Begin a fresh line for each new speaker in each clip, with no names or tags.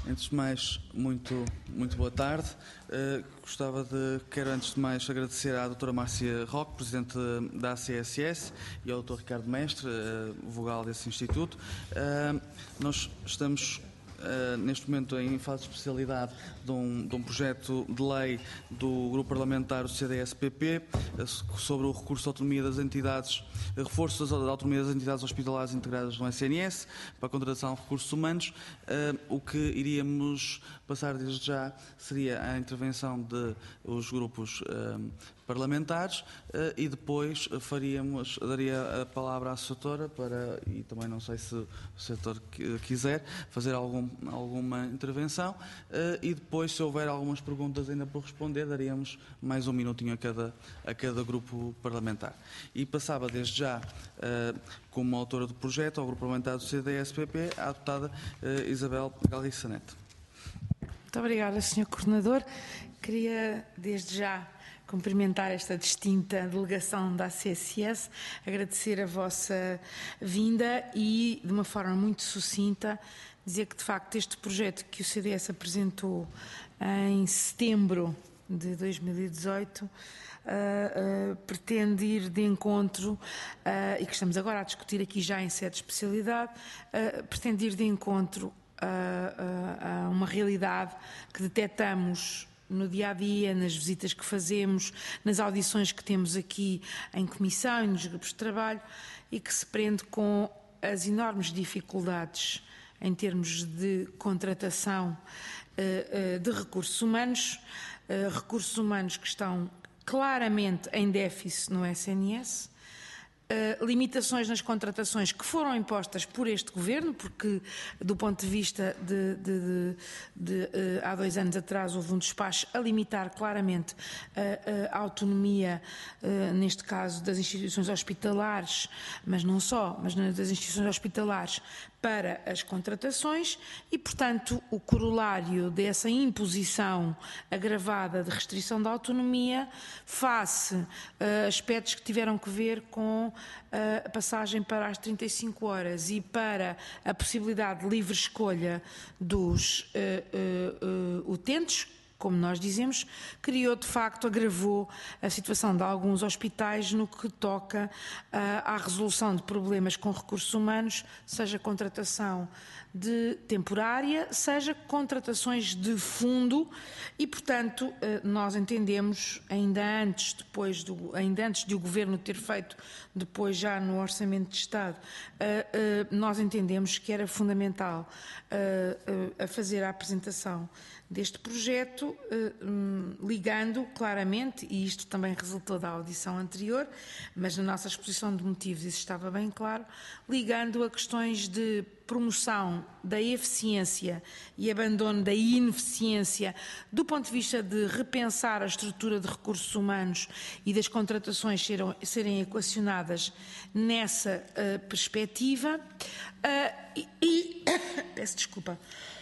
Antes de mais, muito boa tarde. Quero antes de mais agradecer à doutora Márcia Roque, Presidente da ACSS, e ao Dr. Ricardo Mestre, vogal desse Instituto. Nós estamos neste momento em fase de especialidade de um projeto de lei do Grupo Parlamentar do CDS-PP sobre o recurso à autonomia das entidades, reforço da autonomia das entidades hospitalares integradas no SNS para a contratação de recursos humanos. O que iríamos passar desde já seria a intervenção dos grupos parlamentares e depois daria a palavra à doutora e também não sei se o setor quiser fazer alguma intervenção e depois, se houver algumas perguntas ainda por responder, daríamos mais um minutinho a cada grupo parlamentar. E passava desde já, como autora do projeto, ao grupo parlamentar do CDS-PP, a deputada Isabel Galriça Neto.
Muito obrigada, Sr. Coordenador. Queria, desde já, cumprimentar esta distinta delegação da ACSS, agradecer a vossa vinda e, de uma forma muito sucinta, dizer que, de facto, este projeto que o CDS apresentou em setembro de 2018 pretende ir de encontro, e que estamos agora a discutir aqui já em sede de especialidade, pretende ir de encontro a uma realidade que detectamos no dia-a-dia, nas visitas que fazemos, nas audições que temos aqui em comissão e nos grupos de trabalho, e que se prende com as enormes dificuldades em termos de contratação de recursos humanos que estão claramente em déficit no SNS, limitações nas contratações que foram impostas por este Governo, porque do ponto de vista há 2 anos atrás houve um despacho a limitar claramente a autonomia, neste caso das instituições hospitalares, mas não só, mas das instituições hospitalares para as contratações e, portanto, o corolário dessa imposição agravada de restrição da autonomia face a aspectos que tiveram que ver com a passagem para as 35 horas e para a possibilidade de livre escolha dos utentes, como nós dizemos, criou, de facto, agravou a situação de alguns hospitais no que toca à resolução de problemas com recursos humanos, seja contratação temporária, seja contratações de fundo e, portanto, nós entendemos, ainda antes de o Governo ter feito, depois já no Orçamento de Estado, nós entendemos que era fundamental a fazer a apresentação deste projeto, ligando claramente, e isto também resultou da audição anterior, mas na nossa exposição de motivos isso estava bem claro, ligando a questões de promoção da eficiência e abandono da ineficiência do ponto de vista de repensar a estrutura de recursos humanos e das contratações serem equacionadas nessa perspectiva peço desculpa.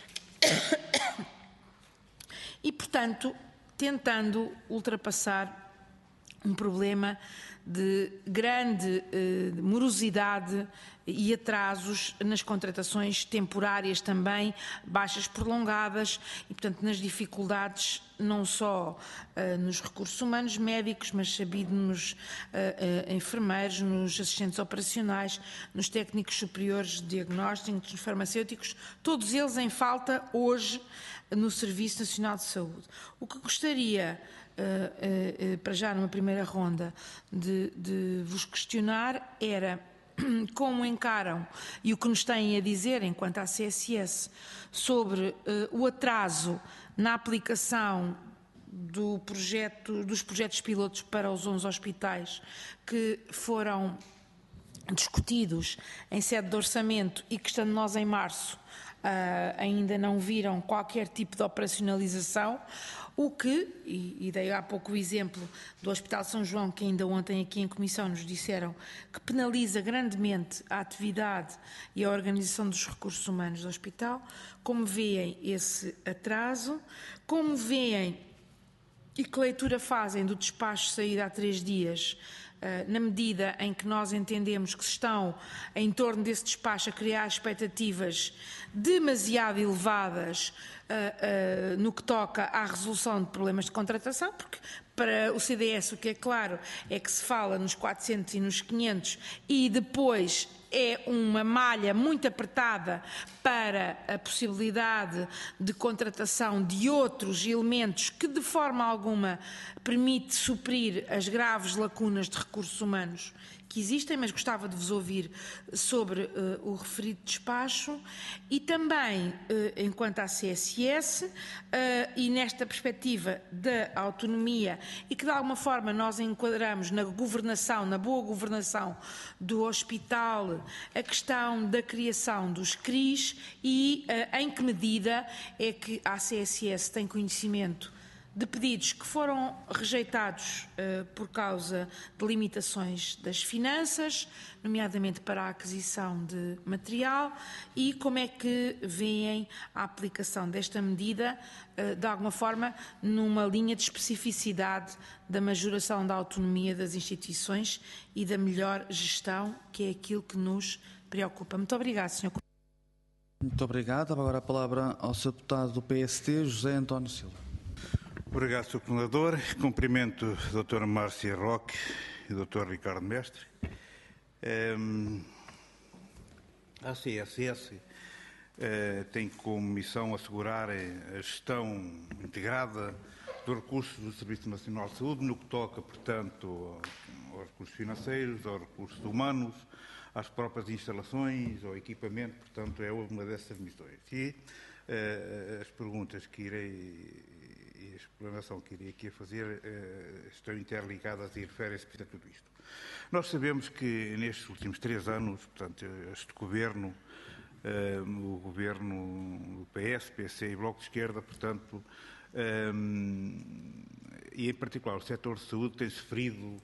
E, portanto, tentando ultrapassar um problema de grande morosidade e atrasos nas contratações temporárias também, baixas prolongadas e, portanto, nas dificuldades não só nos recursos humanos médicos, mas sabido nos enfermeiros, nos assistentes operacionais, nos técnicos superiores de diagnóstico, nos farmacêuticos, todos eles em falta hoje no Serviço Nacional de Saúde. O que gostaria, para já numa primeira ronda, de vos questionar era como encaram e o que nos têm a dizer, enquanto à CSS, sobre o atraso na aplicação dos projetos pilotos para os 11 hospitais que foram discutidos em sede de orçamento e que, estando nós em março, ainda não viram qualquer tipo de operacionalização, o que, e dei há pouco o exemplo do Hospital São João, que ainda ontem aqui em comissão nos disseram que penaliza grandemente a atividade e a organização dos recursos humanos do hospital. Como veem esse atraso, como veem e que leitura fazem do despacho saído há 3 dias na medida em que nós entendemos que se estão, em torno desse despacho, a criar expectativas demasiado elevadas no que toca à resolução de problemas de contratação, porque para o CDS o que é claro é que se fala nos 400 e nos 500 e depois é uma malha muito apertada para a possibilidade de contratação de outros elementos que de forma alguma permite suprir as graves lacunas de recursos humanos que existem, mas gostava de vos ouvir sobre o referido despacho e também, enquanto à CSS, e nesta perspectiva da autonomia e que de alguma forma nós enquadramos na governação, na boa governação do hospital, a questão da criação dos CRIs e em que medida é que a CSS tem conhecimento de pedidos que foram rejeitados por causa de limitações das finanças, nomeadamente para a aquisição de material, e como é que veem a aplicação desta medida, de alguma forma, numa linha de especificidade da majoração da autonomia das instituições e da melhor gestão, que é aquilo que nos preocupa. Muito obrigada, Sr.
Muito obrigado. Agora a palavra ao Sr. Deputado do PST, José António Silva.
Obrigado, Sr. Coordenador. Cumprimento a Dra. Márcia Roque e o Dr. Ricardo Mestre. A CSS tem como missão assegurar a gestão integrada dos recursos do Serviço Nacional de Saúde, no que toca, portanto, aos recursos financeiros, aos recursos humanos, às próprias instalações, ao equipamento, portanto, é uma dessas missões. E as perguntas que irei e a explanação que irei aqui a fazer estão interligadas e referem-se a tudo isto. Nós sabemos que nestes últimos 3 anos, portanto, este governo, o governo do PS, PC e Bloco de Esquerda, portanto, e em particular o setor de saúde tem sofrido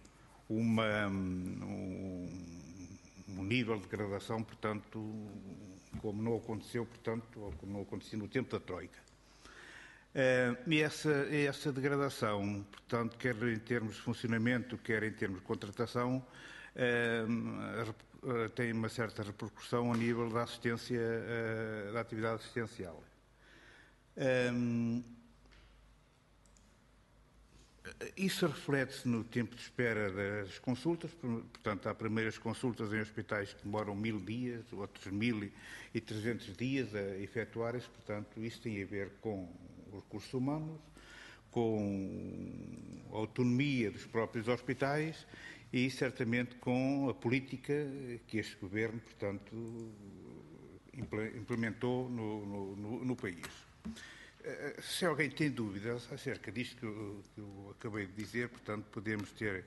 um nível de degradação, portanto, como não aconteceu, portanto, ou como não acontecia no tempo da Troika. E essa degradação, portanto, quer em termos de funcionamento, quer em termos de contratação, tem uma certa repercussão a nível da assistência, da atividade assistencial. Isso reflete-se no tempo de espera das consultas, portanto, há primeiras consultas em hospitais que demoram 1000 dias, outros 1300 dias a efetuarem-se, portanto, isso tem a ver com os recursos humanos, com a autonomia dos próprios hospitais e, certamente, com a política que este Governo, portanto, implementou no país. Se alguém tem dúvidas acerca disto que eu acabei de dizer, portanto, podemos ter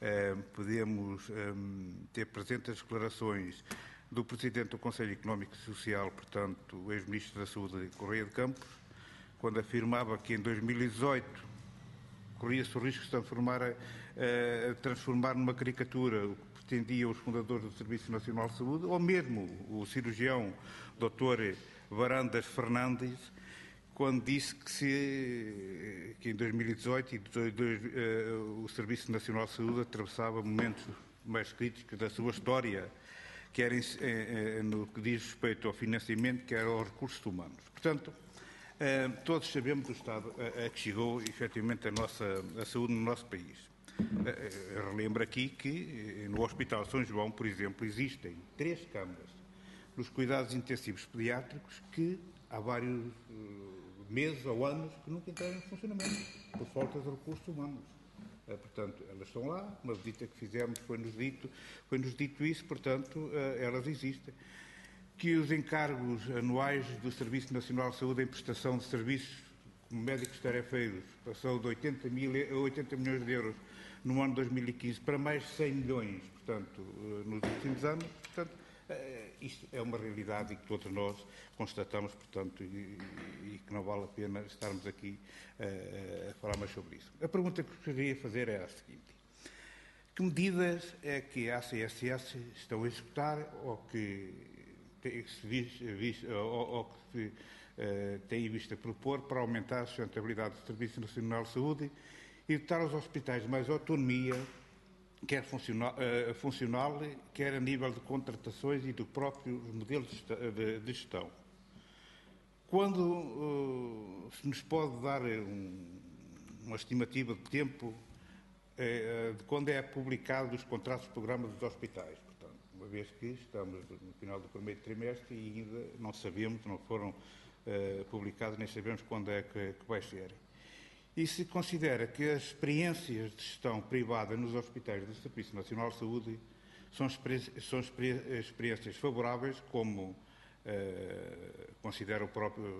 presente as declarações do Presidente do Conselho Económico e Social, portanto, o ex-Ministro da Saúde, Correia de Campos, quando afirmava que em 2018 corria-se o risco de transformar numa caricatura o que pretendiam os fundadores do Serviço Nacional de Saúde, ou mesmo o cirurgião Dr. Varandas Fernandes, quando disse que em 2018 o Serviço Nacional de Saúde atravessava momentos mais críticos da sua história, quer no que diz respeito ao financiamento, quer aos recursos humanos. Portanto, todos sabemos do estado a que chegou, efetivamente, a saúde no nosso país. Relembro aqui que no Hospital São João, por exemplo, existem 3 câmaras nos cuidados intensivos pediátricos que há vários meses ou anos que nunca entraram em funcionamento, por falta de recursos humanos. Portanto, elas estão lá, uma visita que fizemos foi-nos dito isso, portanto, elas existem. Que os encargos anuais do Serviço Nacional de Saúde em prestação de serviços como médicos tarefeiros passou de 80 milhões de euros no ano 2015 para mais de 100 milhões, portanto, nos últimos anos. Portanto, isto é uma realidade e que todos nós constatamos, portanto, e que não vale a pena estarmos aqui a falar mais sobre isso. A pergunta que eu queria fazer é a seguinte: que medidas é que a ACSS estão a executar ou que tem visto a propor para aumentar a sustentabilidade do Serviço Nacional de Saúde e dotar os hospitais de mais autonomia quer funcional, quer a nível de contratações e do próprio modelo de gestão. Quando se nos pode dar uma estimativa de tempo de quando é publicado os contratos de programa dos hospitais? Portanto, uma vez que estamos no final do primeiro trimestre e ainda não sabemos, não foram publicados, nem sabemos quando é que vai ser. E se considera que as experiências de gestão privada nos hospitais do Serviço Nacional de Saúde são experiências favoráveis, como considerava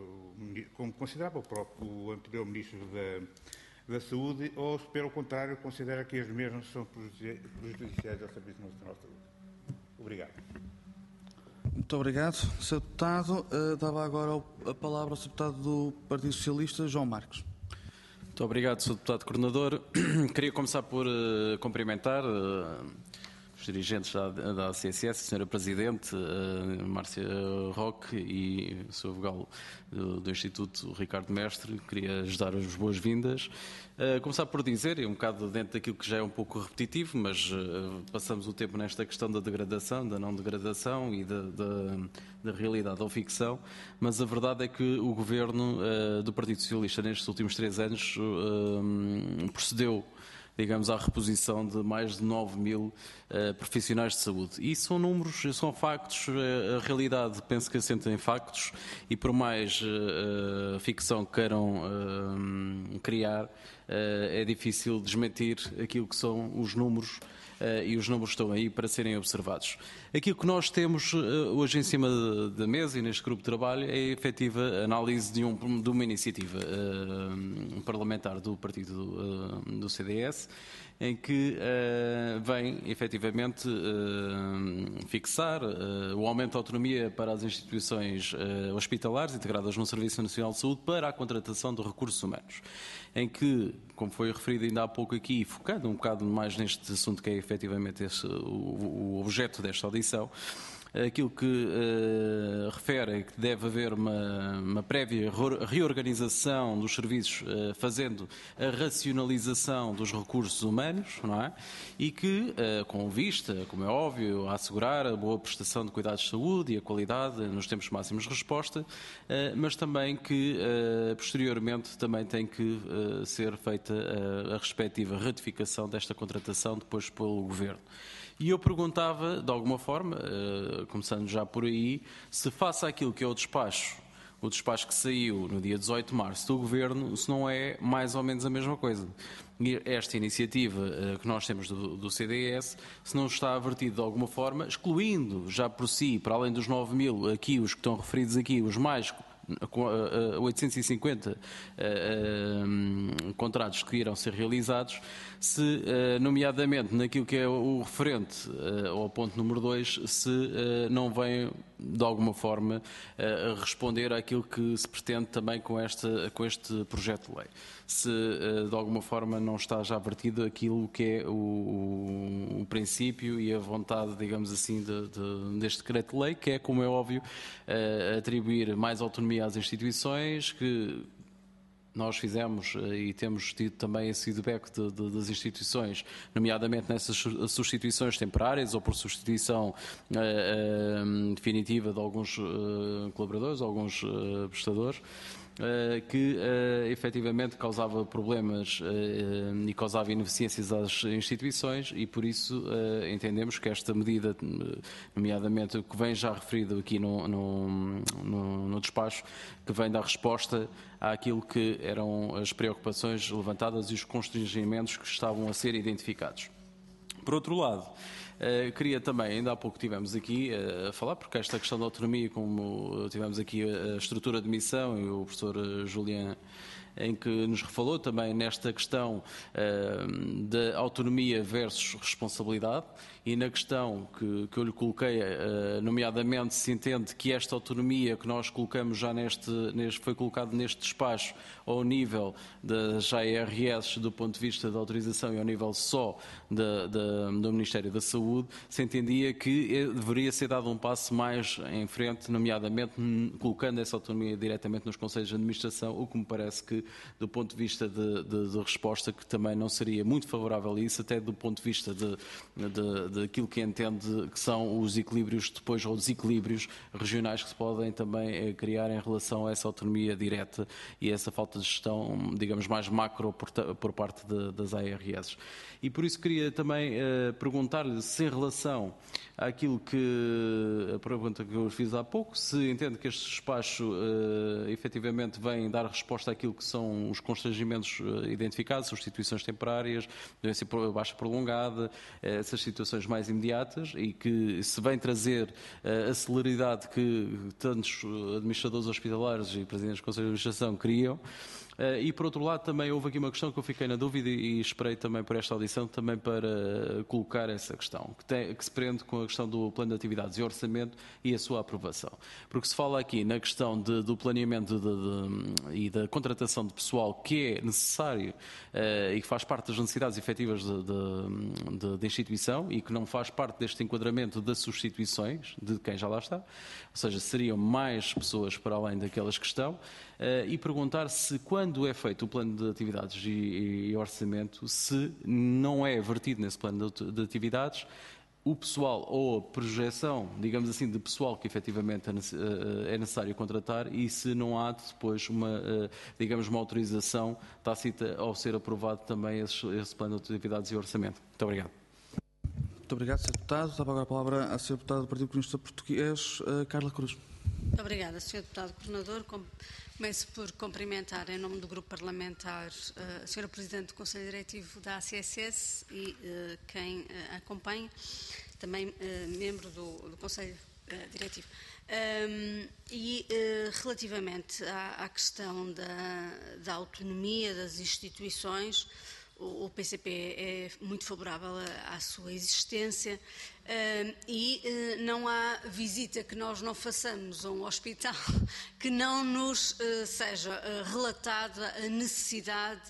o próprio anterior Ministro da Saúde, ou, pelo contrário, considera que as mesmas são prejudiciais ao Serviço Nacional de Saúde? Obrigado.
Muito obrigado, Sr. Deputado. Dava agora a palavra ao Sr. Deputado do Partido Socialista, João Marcos.
Muito obrigado, Sr. Deputado Coordenador. Queria começar por cumprimentar os dirigentes da ACSS, a Sra. Presidente, Márcia Roque, e o Sr. Vogal do Instituto, Ricardo Mestre. Queria dar as boas-vindas. Começar por dizer, e um bocado dentro daquilo que já é um pouco repetitivo, mas passamos o tempo nesta questão da degradação, da não degradação e da realidade ou ficção, mas a verdade é que o Governo do Partido Socialista nestes últimos 3 anos procedeu, digamos, à reposição de mais de 9.000 profissionais de saúde. E são números, são factos, a realidade penso que assenta em factos, e por mais ficção que queiram criar, é difícil desmentir aquilo que são os números, e os números estão aí para serem observados. Aquilo que nós temos hoje em cima da mesa e neste grupo de trabalho é a efetiva análise de uma iniciativa parlamentar do partido do CDS, em que vem efetivamente fixar o aumento da autonomia para as instituições hospitalares integradas no Serviço Nacional de Saúde para a contratação de recursos humanos, em que, como foi referido ainda há pouco aqui, focando um bocado mais neste assunto que é efetivamente o objeto desta audição, aquilo que refere é que deve haver uma prévia reorganização dos serviços, fazendo a racionalização dos recursos humanos, não é? E que, com vista, como é óbvio, a assegurar a boa prestação de cuidados de saúde e a qualidade nos tempos máximos de resposta, mas também que, posteriormente, também tem que ser feita a respectiva ratificação desta contratação depois pelo Governo. E eu perguntava, de alguma forma, começando já por aí, se face àquilo que é o despacho que saiu no dia 18 de março do Governo, se não é mais ou menos a mesma coisa. E esta iniciativa que nós temos do CDS, se não está vertido de alguma forma, excluindo já por si, para além dos 9.000, aqui os que estão referidos aqui, os mais 850 contratos que irão ser realizados, se, nomeadamente naquilo que é o referente ao ponto número 2, se não vem de alguma forma a responder àquilo que se pretende também com este projeto de lei. Se de alguma forma não está já vertido aquilo que é o princípio e a vontade, digamos assim, deste decreto de lei, que é, como é óbvio, atribuir mais autonomia às instituições, que nós fizemos e temos tido também esse feedback das instituições, nomeadamente nessas substituições temporárias ou por substituição definitiva de alguns colaboradores, alguns prestadores, que efetivamente causava problemas e causava ineficiências às instituições, e por isso entendemos que esta medida, nomeadamente o que vem já referido aqui no despacho, que vem dar resposta àquilo que eram as preocupações levantadas e os constrangimentos que estavam a ser identificados. Por outro lado, queria também, ainda há pouco tivemos aqui a falar, porque esta questão da autonomia, como tivemos aqui a estrutura de missão e o professor Julián, em que nos refalou também nesta questão da autonomia versus responsabilidade, e na questão que eu lhe coloquei, nomeadamente se entende que esta autonomia que nós colocamos já foi colocado neste despacho ao nível das ARS do ponto de vista da autorização e ao nível só do Ministério da Saúde, se entendia que deveria ser dado um passo mais em frente, nomeadamente colocando essa autonomia diretamente nos conselhos de administração, o que me parece que que, do ponto de vista de resposta, que também não seria muito favorável a isso, até do ponto de vista daquilo que entende que são os equilíbrios depois, ou desequilíbrios regionais que se podem também criar em relação a essa autonomia direta e essa falta de gestão, digamos, mais macro por parte das ARS. E por isso queria também perguntar-lhe se, em relação àquilo a pergunta que eu fiz há pouco, se entende que este despacho efetivamente vem dar resposta àquilo que são os constrangimentos identificados, substituições temporárias, doença baixa prolongada, essas situações mais imediatas, e que se vem trazer a celeridade que tantos administradores hospitalares e presidentes do Conselho de Administração queriam. E, por outro lado, também houve aqui uma questão que eu fiquei na dúvida e esperei também por esta audição também para colocar essa questão, que se prende com a questão do plano de atividades e orçamento e a sua aprovação. Porque se fala aqui na questão do planeamento e da contratação de pessoal que é necessário e que faz parte das necessidades efetivas da instituição e que não faz parte deste enquadramento das substituições de quem já lá está, ou seja, seriam mais pessoas para além daquelas que estão, e perguntar se, quando é feito o plano de atividades e orçamento, se não é vertido nesse plano de atividades o pessoal ou a projeção, digamos assim, de pessoal que efetivamente é necessário contratar, e se não há depois digamos, uma autorização tácita ao ser aprovado também esse plano de atividades e orçamento. Muito obrigado.
Muito obrigado, Sr. Deputado. Estava agora a palavra à Sra. Deputada do Partido Comunista Português, Carla Cruz.
Muito obrigada, Sr. Deputado Coordenador. Começo por cumprimentar, em nome do Grupo Parlamentar, a Sra. Presidente do Conselho Diretivo da ACSS e quem a acompanha, também membro do Conselho Diretivo. Relativamente à questão da autonomia das instituições, o PCP é muito favorável à sua existência e não há visita que nós não façamos a um hospital que não nos seja relatada a necessidade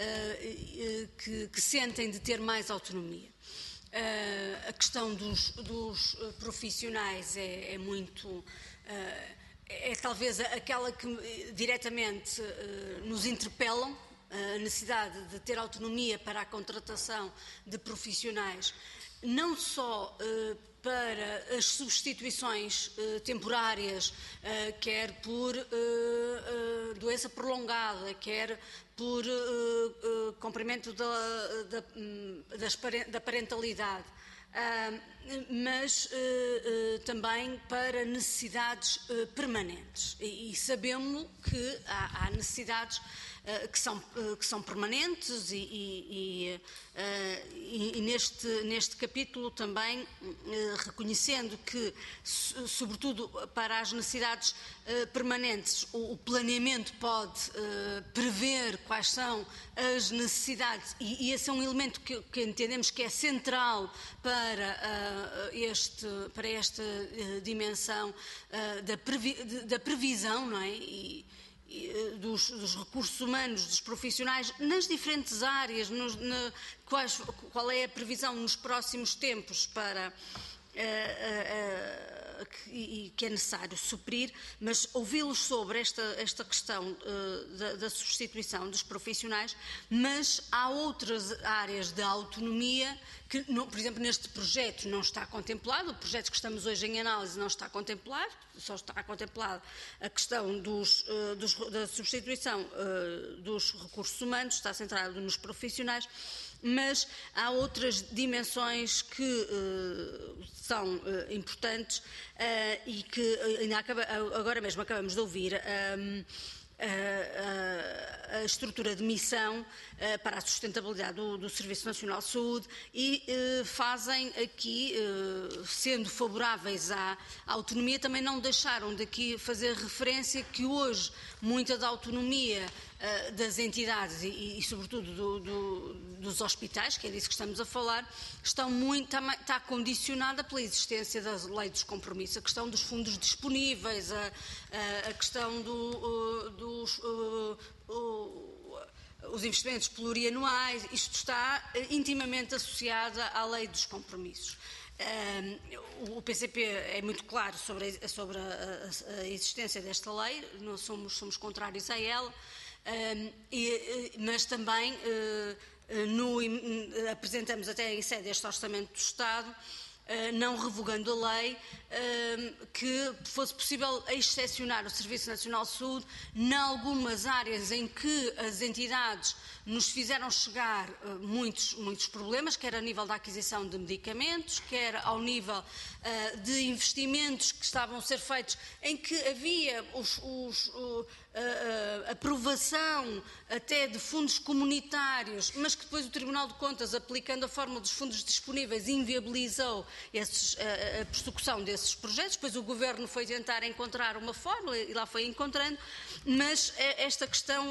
que sentem de ter mais autonomia. A questão dos profissionais é muito... é talvez aquela que diretamente nos interpelam, a necessidade de ter autonomia para a contratação de profissionais, não só para as substituições temporárias, quer por doença prolongada, quer por cumprimento da parentalidade, mas também para necessidades permanentes. E sabemos que há necessidades que são permanentes e neste capítulo também reconhecendo que, sobretudo para as necessidades permanentes, o planeamento pode prever quais são as necessidades e esse é um elemento que entendemos que é central para esta dimensão da previsão, não é? Dos recursos humanos, dos profissionais, nas diferentes áreas, qual é a previsão nos próximos tempos para que é necessário suprir, mas ouvi-los sobre esta questão da substituição dos profissionais, mas há outras áreas de autonomia que, por exemplo, neste projeto não está contemplado, o projeto que estamos hoje em análise não está contemplado, só está contemplado a questão da substituição dos recursos humanos, está centrado nos profissionais, mas há outras dimensões que são importantes e que agora mesmo acabamos de ouvir a estrutura de missão para a sustentabilidade do Serviço Nacional de Saúde e fazem aqui, sendo favoráveis à autonomia, também não deixaram de aqui fazer referência que hoje muita da autonomia das entidades e sobretudo dos hospitais, que é disso que estamos a falar, está condicionada pela existência da lei dos compromissos, a questão dos fundos disponíveis, a questão os investimentos plurianuais, isto está intimamente associado à lei dos compromissos. O PCP é muito claro sobre a existência desta lei, não somos contrários a ela, mas também apresentamos até em sede este Orçamento do Estado, não revogando a lei, que fosse possível excepcionar o Serviço Nacional de Saúde em algumas áreas em que as entidades nos fizeram chegar muitos problemas, quer a nível da aquisição de medicamentos, quer ao nível de investimentos que estavam a ser feitos, em que havia aprovação até de fundos comunitários, mas que depois o Tribunal de Contas, aplicando a fórmula dos fundos disponíveis, inviabilizou a persecução desses projetos. Depois o Governo foi tentar encontrar uma fórmula e lá foi encontrando, mas esta questão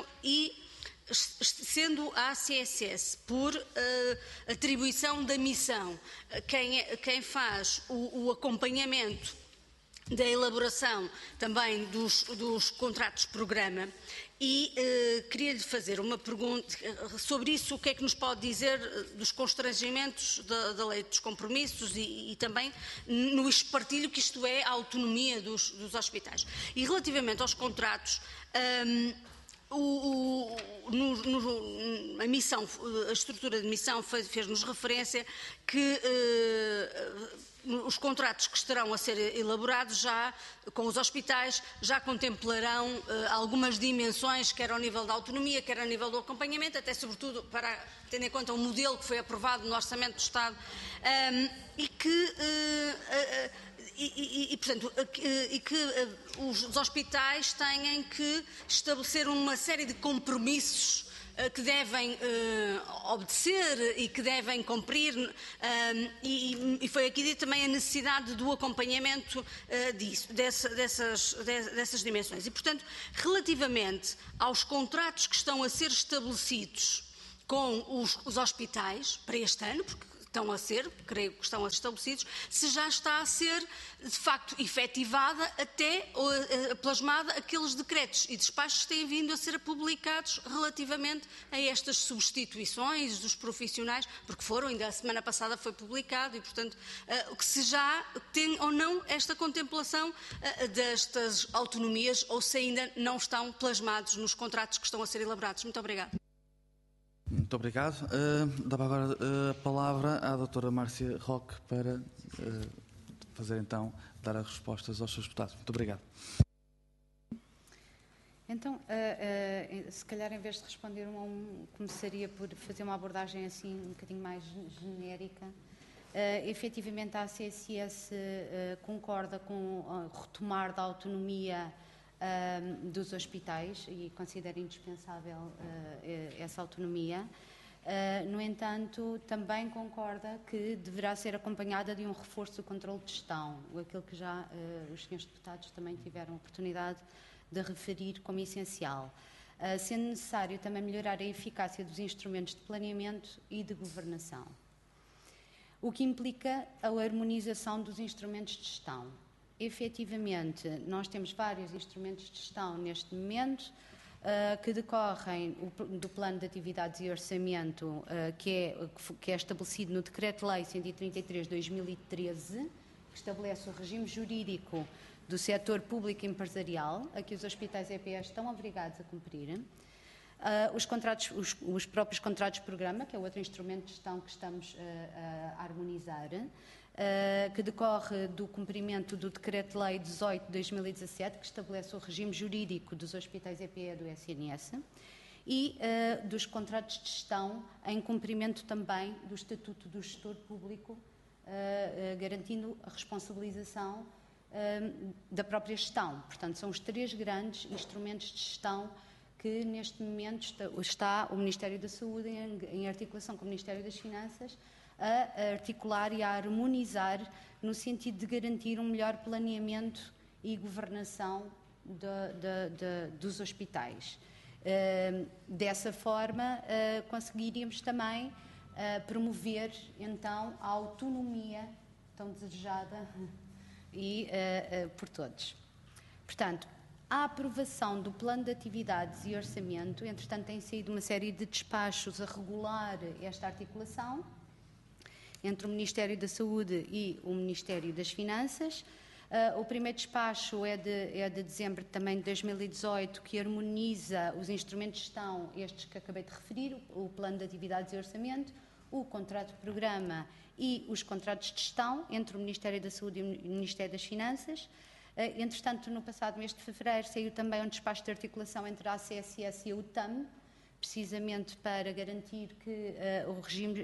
sendo a ACSS por atribuição da missão, quem faz o acompanhamento da elaboração também dos contratos-programa, e queria-lhe fazer uma pergunta sobre isso. O que é que nos pode dizer dos constrangimentos da lei dos compromissos e também no espartilho que isto é a autonomia dos hospitais? E relativamente aos contratos, a estrutura de missão fez-nos referência que os contratos que estarão a ser elaborados já com os hospitais já contemplarão algumas dimensões, quer ao nível da autonomia, quer ao nível do acompanhamento, até sobretudo tendo em conta o modelo que foi aprovado no Orçamento do Estado, que os hospitais têm que estabelecer uma série de compromissos que devem obedecer e que devem cumprir, e foi aqui dito também a necessidade do acompanhamento dessas dimensões. E, portanto, relativamente aos contratos que estão a ser estabelecidos com os hospitais para este ano, porque creio que estão a ser estabelecidos, se já está a ser, de facto, efetivada até plasmada aqueles decretos e despachos que têm vindo a ser publicados relativamente a estas substituições dos profissionais, porque ainda a semana passada foi publicado, e, portanto, se já tem ou não esta contemplação destas autonomias, ou se ainda não estão plasmados nos contratos que estão a ser elaborados. Muito obrigada.
Muito obrigado. Dava agora a palavra à doutora Márcia Roque para dar as respostas aos seus deputados. Muito obrigado.
Então, se calhar em vez de responder começaria por fazer uma abordagem assim um bocadinho mais genérica. Efetivamente a ACSS concorda com o retomar da autonomia dos hospitais e considera indispensável essa autonomia. No entanto, também concorda que deverá ser acompanhada de um reforço do controle de gestão, aquilo que já os senhores deputados também tiveram a oportunidade de referir como essencial, sendo necessário também melhorar a eficácia dos instrumentos de planeamento e de governação, o que implica a harmonização dos instrumentos de gestão. Efetivamente, nós temos vários instrumentos de gestão neste momento que decorrem do Plano de Atividades e Orçamento que é estabelecido no Decreto-Lei 133/2013, que estabelece o regime jurídico do setor público empresarial, a que os hospitais EPS estão obrigados a cumprir. Os próprios contratos-programa, que é outro instrumento de gestão que estamos a harmonizar, que decorre do cumprimento do Decreto-Lei 18/2017, que estabelece o regime jurídico dos hospitais EPE do SNS, e dos contratos de gestão em cumprimento também do Estatuto do Gestor Público, garantindo a responsabilização da própria gestão. Portanto, são os três grandes instrumentos de gestão que neste momento está o Ministério da Saúde em articulação com o Ministério das Finanças a articular e a harmonizar no sentido de garantir um melhor planeamento e governação dos hospitais. Dessa forma, conseguiríamos também promover, então, a autonomia tão desejada por todos. Portanto, a aprovação do Plano de Atividades e Orçamento, entretanto, tem saído uma série de despachos a regular esta articulação entre o Ministério da Saúde e o Ministério das Finanças. O primeiro despacho é de dezembro também de 2018, que harmoniza os instrumentos de gestão, estes que acabei de referir, o plano de atividades e orçamento, o contrato de programa e os contratos de gestão entre o Ministério da Saúde e o Ministério das Finanças. Entretanto, no passado mês de fevereiro, saiu também um despacho de articulação entre a ACSS e a UTAM, precisamente para garantir que o regime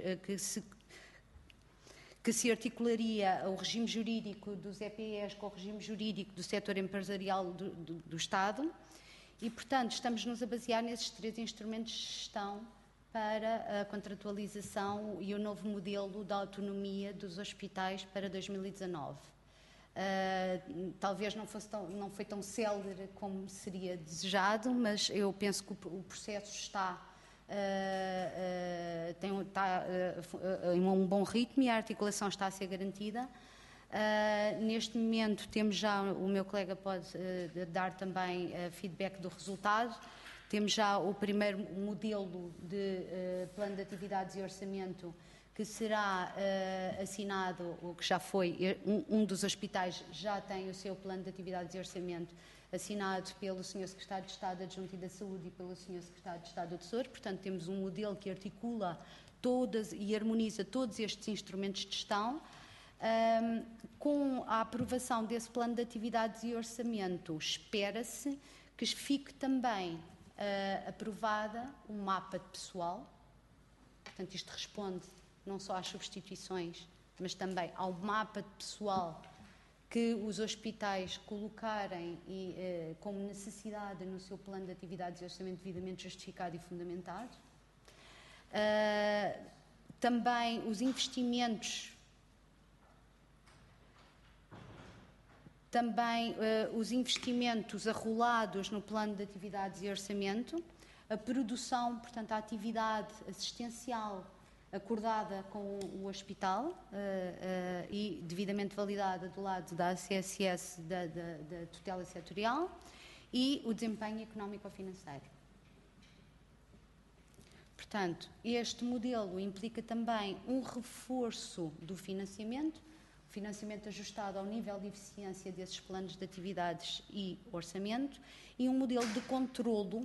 que se articularia o regime jurídico dos EPEs com o regime jurídico do setor empresarial do Estado e, portanto, estamos-nos a basear nesses 3 instrumentos de gestão para a contratualização e o novo modelo da autonomia dos hospitais para 2019. Talvez não foi tão célere como seria desejado, mas eu penso que o processo está em um bom ritmo e a articulação está a ser garantida. Neste momento temos já, o meu colega pode dar também feedback do resultado, temos já o primeiro modelo de plano de atividades e orçamento que será assinado, o que já foi, um dos hospitais já tem o seu plano de atividades e orçamento assinado pelo Sr. Secretário de Estado Adjunto da Saúde e pelo Sr. Secretário de Estado do Tesouro. Portanto, temos um modelo que articula e harmoniza todos estes instrumentos de gestão. Com a aprovação desse plano de atividades e orçamento, espera-se que fique também aprovada um mapa de pessoal. Portanto, isto responde não só às substituições, mas também ao mapa de pessoal que os hospitais colocarem como necessidade no seu plano de atividades e orçamento devidamente justificado e fundamentado. Também os investimentos, arrolados no plano de atividades e orçamento, a produção, portanto, a atividade assistencial acordada com o hospital e devidamente validada do lado da ACSS da tutela setorial e o desempenho económico-financeiro. Portanto, este modelo implica também um reforço do financiamento ajustado ao nível de eficiência desses planos de atividades e orçamento e um modelo de controlo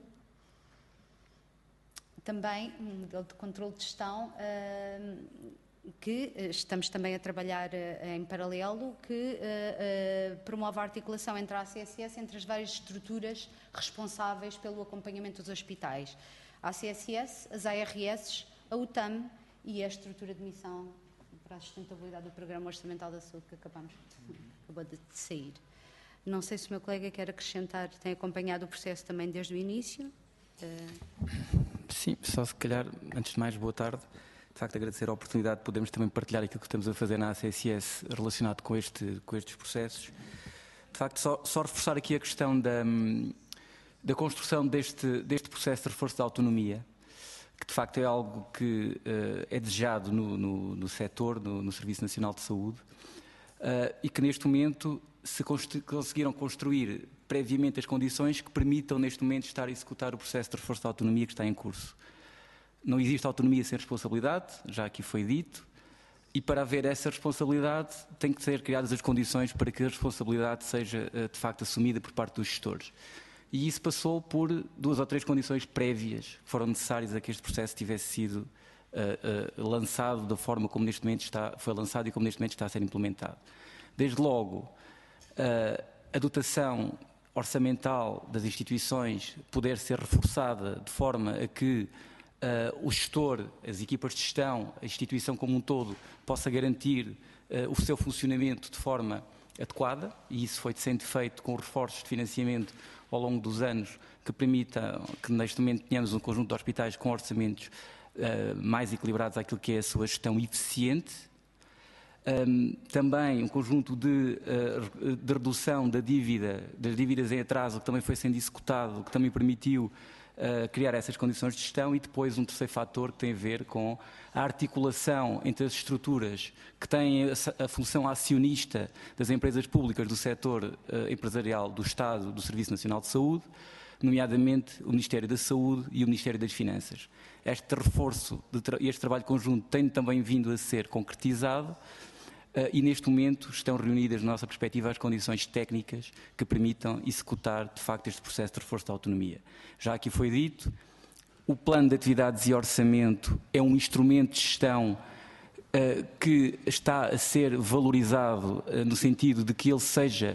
também um modelo de controle de gestão que estamos também a trabalhar em paralelo, que promove a articulação entre a ACSS, entre as várias estruturas responsáveis pelo acompanhamento dos hospitais. A ACSS, as ARS, a UTAM e a estrutura de missão para a sustentabilidade do Programa Orçamental da Saúde que acabou de sair. Não sei se o meu colega quer acrescentar, tem acompanhado o processo também desde o início.
Sim, só se calhar, antes de mais, boa tarde. De facto, agradecer a oportunidade de podermos também partilhar aquilo que estamos a fazer na ACSS relacionado com estes processos. De facto, só reforçar aqui a questão da construção deste processo de reforço da autonomia, que de facto é algo que é desejado no setor, no Serviço Nacional de Saúde, e que neste momento se conseguiram construir previamente as condições que permitam neste momento estar a executar o processo de reforço da autonomia que está em curso. Não existe autonomia sem responsabilidade, já aqui foi dito, e para haver essa responsabilidade têm que ser criadas as condições para que a responsabilidade seja de facto assumida por parte dos gestores. E isso passou por 2 ou 3 condições prévias que foram necessárias a que este processo tivesse sido lançado da forma como neste momento foi lançado e como neste momento está a ser implementado. Desde logo, a dotação orçamental das instituições poder ser reforçada de forma a que o gestor, as equipas de gestão, a instituição como um todo, possa garantir o seu funcionamento de forma adequada, e isso foi sendo feito com reforços de financiamento ao longo dos anos que permita que neste momento tenhamos um conjunto de hospitais com orçamentos mais equilibrados àquilo que é a sua gestão eficiente. Também um conjunto de redução das dívidas em atraso, que também foi sendo executado, que também permitiu criar essas condições de gestão, e depois um terceiro fator que tem a ver com a articulação entre as estruturas que têm a função acionista das empresas públicas do setor empresarial do Estado, do Serviço Nacional de Saúde, nomeadamente o Ministério da Saúde e o Ministério das Finanças. Este reforço e este trabalho conjunto tem também vindo a ser concretizado e neste momento estão reunidas, na nossa perspectiva, as condições técnicas que permitam executar, de facto, este processo de reforço da autonomia. Já aqui foi dito, o plano de atividades e orçamento é um instrumento de gestão que está a ser valorizado no sentido de que ele seja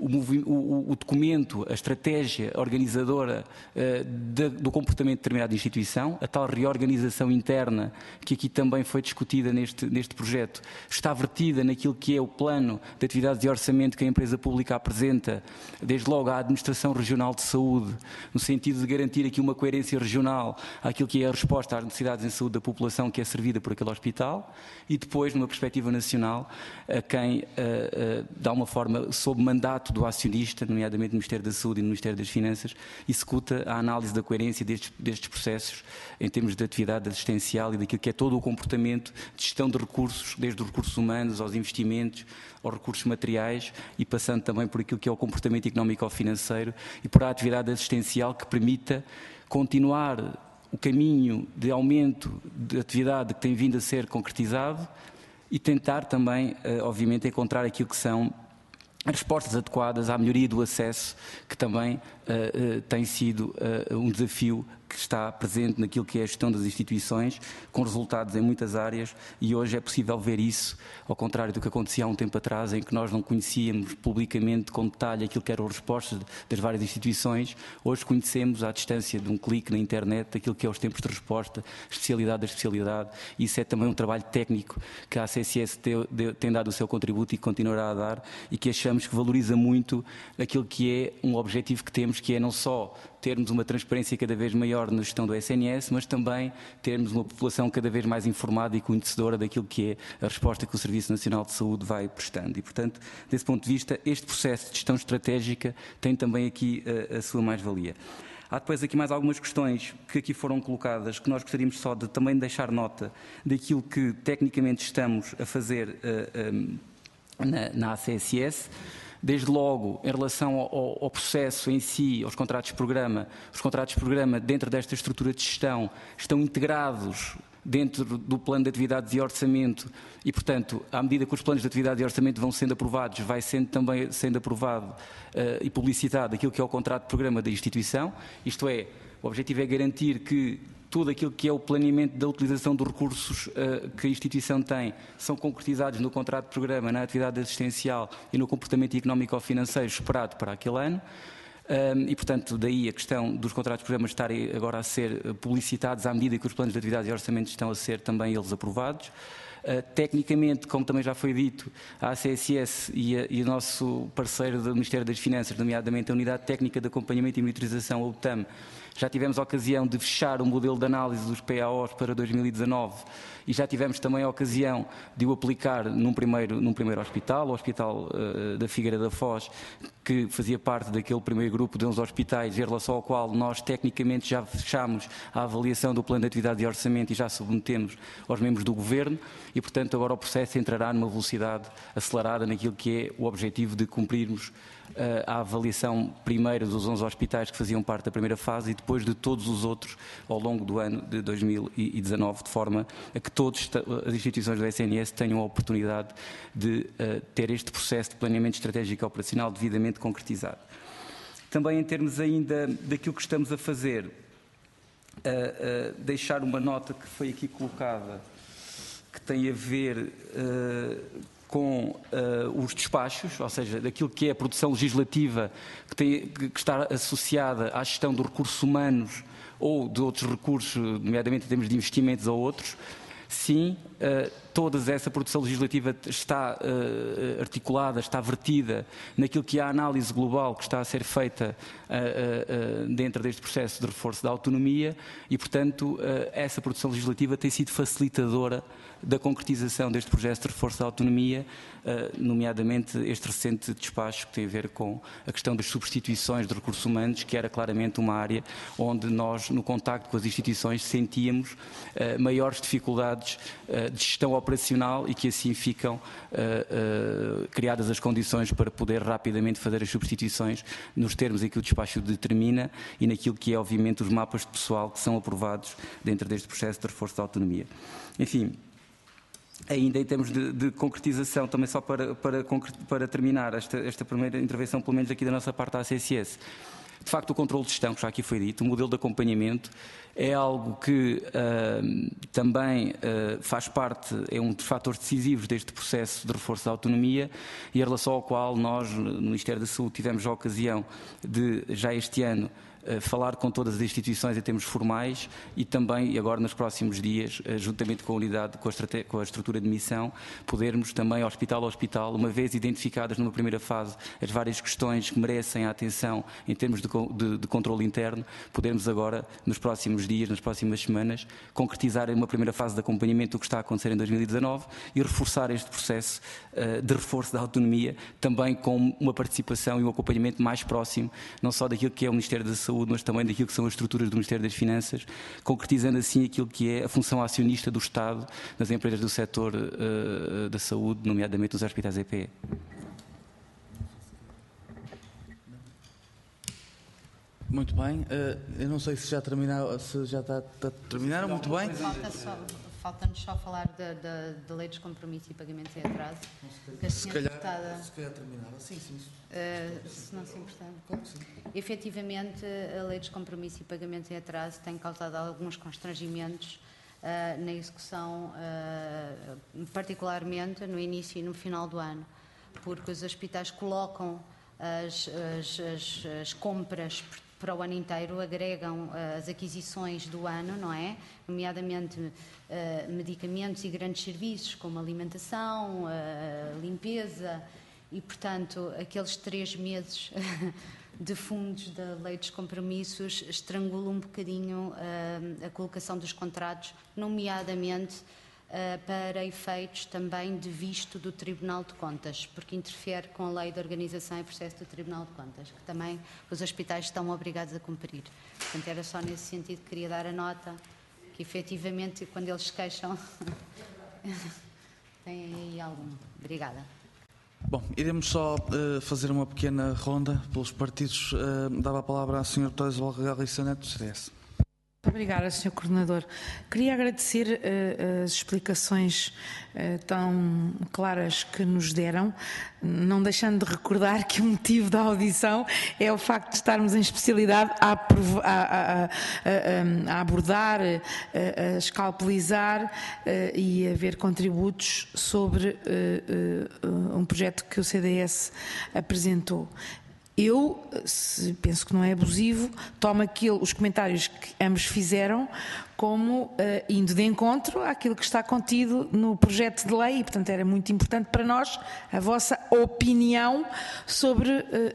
o documento, a estratégia organizadora do comportamento de determinada instituição, a tal reorganização interna que aqui também foi discutida neste projeto, está vertida naquilo que é o plano de atividades e orçamento que a empresa pública apresenta, desde logo à Administração Regional de Saúde, no sentido de garantir aqui uma coerência regional àquilo que é a resposta às necessidades em saúde da população que é servida por aquele hospital, e depois, numa perspectiva nacional, a quem, de alguma forma, sob mandato do acionista, nomeadamente no Ministério da Saúde e no Ministério das Finanças, executa a análise da coerência destes processos em termos de atividade assistencial e daquilo que é todo o comportamento de gestão de recursos, desde os recursos humanos aos investimentos, aos recursos materiais e passando também por aquilo que é o comportamento económico-financeiro e por a atividade assistencial que permita continuar o caminho de aumento de atividade que tem vindo a ser concretizado e tentar também, obviamente, encontrar aquilo que são respostas adequadas à melhoria do acesso, que também tem sido um desafio que está presente naquilo que é a gestão das instituições, com resultados em muitas áreas, e hoje é possível ver isso, ao contrário do que acontecia há um tempo atrás, em que nós não conhecíamos publicamente com detalhe aquilo que eram as respostas das várias instituições. Hoje conhecemos à distância de um clique na internet aquilo que é os tempos de resposta, especialidade da especialidade, e isso é também um trabalho técnico que a ACSS tem dado o seu contributo e continuará a dar, e que achamos que valoriza muito aquilo que é um objetivo que temos, que é não só termos uma transparência cada vez maior na gestão do SNS, mas também termos uma população cada vez mais informada e conhecedora daquilo que é a resposta que o Serviço Nacional de Saúde vai prestando. E, portanto, desse ponto de vista, este processo de gestão estratégica tem também aqui a sua mais-valia. Há depois aqui mais algumas questões que aqui foram colocadas, que nós gostaríamos só de também deixar nota daquilo que tecnicamente estamos a fazer na ACSS. Desde logo, em relação ao processo em si, aos contratos de programa, os contratos de programa dentro desta estrutura de gestão estão integrados dentro do plano de atividades e orçamento e, portanto, à medida que os planos de atividade e orçamento vão sendo aprovados, vai também sendo aprovado e publicitado aquilo que é o contrato de programa da instituição, isto é, o objetivo é garantir que tudo aquilo que é o planeamento da utilização dos recursos que a instituição tem são concretizados no contrato de programa, na atividade assistencial e no comportamento económico-financeiro esperado para aquele ano. E, portanto, daí a questão dos contratos de programa estarem agora a ser publicitados à medida que os planos de atividade e orçamento estão a ser também eles aprovados. Tecnicamente, como também já foi dito, a ACSS e o nosso parceiro do Ministério das Finanças, nomeadamente a Unidade Técnica de Acompanhamento e Monitorização, a UTAM, já tivemos a ocasião de fechar o modelo de análise dos PAOs para 2019 e já tivemos também a ocasião de o aplicar num primeiro hospital, o Hospital da Figueira da Foz, que fazia parte daquele primeiro grupo de 11 hospitais, em relação ao qual nós tecnicamente já fechámos a avaliação do plano de atividade e orçamento e já submetemos aos membros do Governo e, portanto, agora o processo entrará numa velocidade acelerada naquilo que é o objetivo de cumprirmos a avaliação primeira dos 11 hospitais que faziam parte da primeira fase e depois de todos os outros ao longo do ano de 2019, de forma a que todas as instituições do SNS tenham a oportunidade de ter este processo de planeamento estratégico e operacional devidamente concretizado. Também em termos ainda daquilo que estamos a fazer, deixar uma nota que foi aqui colocada, que tem a ver com os despachos, ou seja, daquilo que é a produção legislativa que está associada à gestão dos recursos humanos ou de outros recursos, nomeadamente em termos de investimentos ou outros. Sim, toda essa produção legislativa está articulada, está vertida naquilo que é a análise global que está a ser feita dentro deste processo de reforço da autonomia e, portanto, essa produção legislativa tem sido facilitadora da concretização deste projeto de reforço da autonomia, nomeadamente este recente despacho que tem a ver com a questão das substituições de recursos humanos, que era claramente uma área onde nós, no contacto com as instituições, sentíamos maiores dificuldades de gestão operacional e que assim ficam criadas as condições para poder rapidamente fazer as substituições nos termos em que o despacho determina e naquilo que é, obviamente, os mapas de pessoal que são aprovados dentro deste processo de reforço da autonomia. Enfim, ainda em termos de concretização, também só para terminar esta primeira intervenção, pelo menos aqui da nossa parte da ACSS, de facto o controle de gestão, que já aqui foi dito, o modelo de acompanhamento, é algo que também faz parte, é um dos fatores decisivos deste processo de reforço da autonomia e em relação ao qual nós, no Ministério da Saúde, tivemos a ocasião de, já este ano, falar com todas as instituições em termos formais e também, agora nos próximos dias, juntamente com a unidade, com a estrutura de missão, podermos também, hospital a hospital, uma vez identificadas numa primeira fase as várias questões que merecem a atenção em termos de controle interno, podermos agora, nos próximos dias, nas próximas semanas, concretizar uma primeira fase de acompanhamento do que está a acontecer em 2019 e reforçar este processo de reforço da autonomia, também com uma participação e um acompanhamento mais próximo, não só daquilo que é o Ministério da Saúde, mas também daquilo que são as estruturas do Ministério das Finanças, concretizando assim aquilo que é a função acionista do Estado nas empresas do setor da saúde, nomeadamente os hospitais EPE.
Muito bem. Eu não sei se já terminaram, terminaram muito bem.
Falta-nos só falar da lei de compromisso e pagamentos em atraso.
Se calhar terminava. Sim.
Se não se importar. Claro que sim. Efetivamente, a lei de compromisso e pagamentos em atraso tem causado alguns constrangimentos na execução, particularmente no início e no final do ano, porque os hospitais colocam as compras para o ano inteiro, agregam as aquisições do ano, não é? Nomeadamente medicamentos e grandes serviços, como alimentação, limpeza, e, portanto, aqueles 3 meses de fundos da lei dos compromissos estrangulam um bocadinho a colocação dos contratos, nomeadamente para efeitos também de visto do Tribunal de Contas, porque interfere com a lei de organização e processo do Tribunal de Contas, que também os hospitais estão obrigados a cumprir. Portanto, era só nesse sentido que queria dar a nota, que efetivamente, quando eles se queixam, tem aí algum. Obrigada.
Bom, iremos só fazer uma pequena ronda pelos partidos. Dava a palavra à Sra. Deputada Isabel Galriça Neto, do CDS.
Muito obrigada, Sr. Coordenador. Queria agradecer as explicações tão claras que nos deram, não deixando de recordar que o motivo da audição é o facto de estarmos em especialidade a abordar, a escalpelizar e a ver contributos sobre um projeto que o CDS apresentou. Eu penso que não é abusivo, tomo os comentários que ambos fizeram como indo de encontro àquilo que está contido no projeto de lei e, portanto, era muito importante para nós a vossa opinião sobre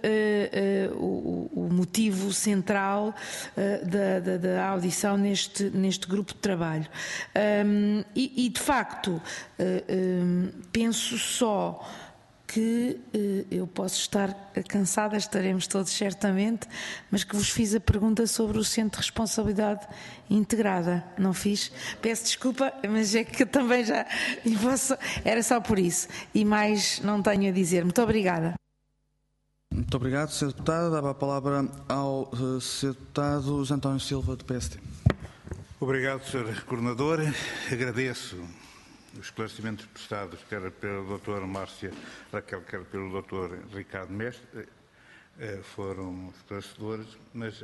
o motivo central da audição neste grupo de trabalho. E de facto, penso só que eu posso estar cansada, estaremos todos certamente, mas que vos fiz a pergunta sobre o Centro de Responsabilidade Integrada. Não fiz? Peço desculpa, mas é que eu também já... Era só por isso. E mais não tenho a dizer. Muito obrigada.
Muito obrigado, Sr. Deputado. Dava a palavra ao Sr. Deputado José António Silva, do PSD.
Obrigado, Sr. Coordenador. Agradeço os esclarecimentos prestados, quer pela Dra. Márcia Raquel, quer pelo Dr. Ricardo Mestre, foram esclarecedores, mas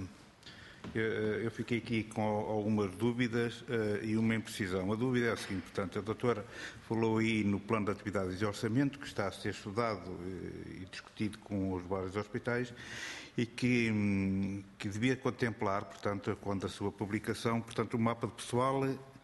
eu fiquei aqui com algumas dúvidas e uma imprecisão. A dúvida é a seguinte, portanto, a doutora falou aí no plano de atividades e orçamento, que está a ser estudado e discutido com os vários hospitais, e que devia contemplar, portanto, quando a sua publicação, portanto, o mapa de pessoal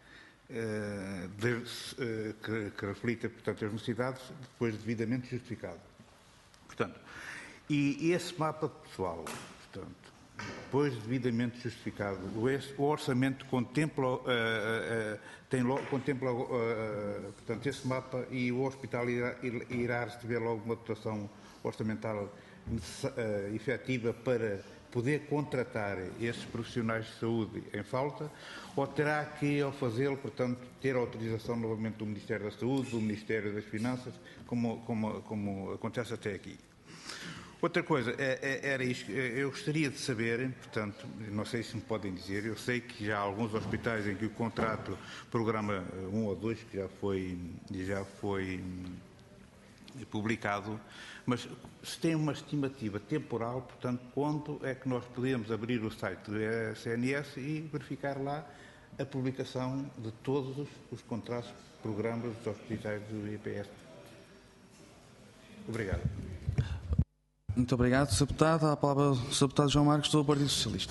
que reflita, portanto, as necessidades, depois devidamente justificado. Portanto, e esse mapa pessoal, portanto, depois devidamente justificado, o orçamento contempla, portanto, esse mapa, e o hospital irá receber logo uma dotação orçamental efetiva para poder contratar esses profissionais de saúde em falta, ou terá que, ao fazê-lo, portanto, ter autorização novamente do Ministério da Saúde, do Ministério das Finanças, como acontece até aqui? Outra coisa, era isto, eu gostaria de saber, portanto, não sei se me podem dizer, eu sei que já há alguns hospitais em que o contrato, programa 1 ou 2, que já foi publicado, mas se tem uma estimativa temporal, portanto, quando é que nós podemos abrir o site do SNS e verificar lá a publicação de todos os contratos, programas dos hospitais do IPS? Obrigado.
Muito obrigado, Sr. Deputado. A palavra ao Sr. Deputado João Marcos, do Partido Socialista.